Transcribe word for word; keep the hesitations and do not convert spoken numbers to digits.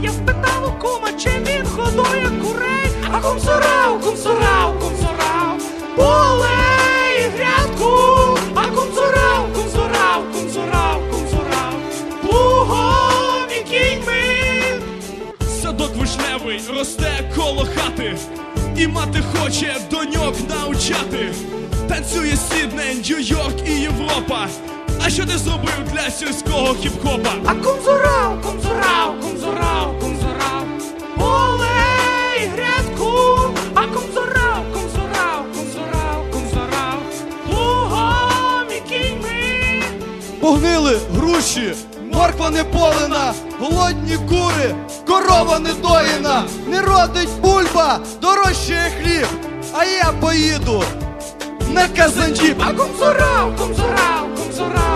Я спитав у кума, чи він годує курей. А кум зорав, кум зорав, кум зорав полей грядку. А кум зорав, кум зорав, кум зорав, кум зорав плугом і кіньми. Садок вишневий росте коло хати, і мати хоче доньок навчати. Танцює Сідней, Нью-Йорк і Європа. А що ти зробив для сільського хіп-хопа? А кум зорав, кум зорав, кум зорав, кум зорав полей грядку. А кум зорав, кум зорав, кум зорав, кум зорав плугом і кіньми. Погнили груші, морква не полена, голодні кури, корова не доїна. Не родить бульба, дорожчає хліб, а я поїду на Казанчіп. А кум зорав, кум зорав, кум зорав